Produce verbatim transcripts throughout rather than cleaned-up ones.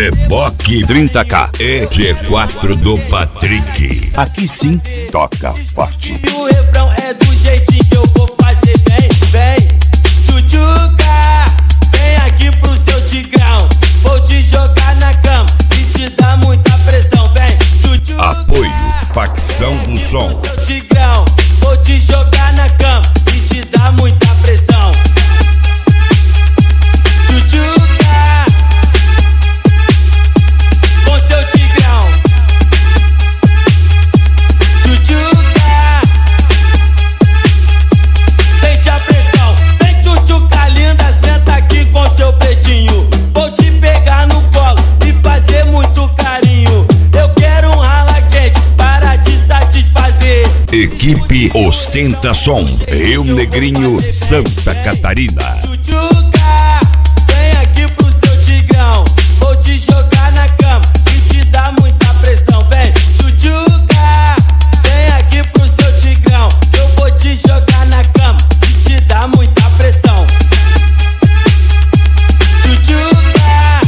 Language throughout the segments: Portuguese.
Reboque trinta K E G quatro do Patrick. Aqui sim, toca forte. E o refrão é do jeitinho que eu vou fazer bem, vem. Tchutchuca, vem aqui pro seu tigrão. Vou te jogar na cama e te dar muita pressão, vem. Tchutchuca, apoio, facção do som. seu tigrão, vou te jogar na cama e te dar muita pressão. Tchutchuca, com seu tigrão. Tchutchuca, sente a pressão. Vem, tchutchuca linda, senta aqui com seu pretinho. Vou te pegar no colo e fazer muito carinho. Eu quero um rala quente para te satisfazer. Equipe Ostenta Som, Rio Negrinho, Santa Catarina. Tchutchuca, vem aqui pro seu tigrão. Vou te jogar na cama e te dar muita pressão. Vem, tchutchuca, vem aqui pro seu tigrão. Eu vou te jogar na cama e te dar muita pressão. Tchutchuca,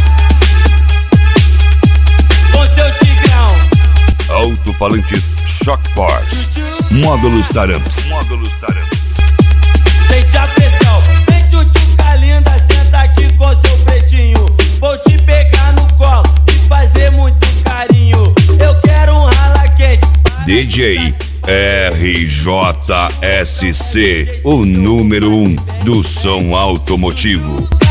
com seu tigrão. Alto-falantes Shock Force. Módulos Taramps. Módulos Taramps. Sente a pressão. Vem, tchutchuca linda, senta aqui com seu pretinho. Vou te pegar no colo e fazer muito carinho. Eu quero um rala quente. D J R J S C, o número um do som automotivo.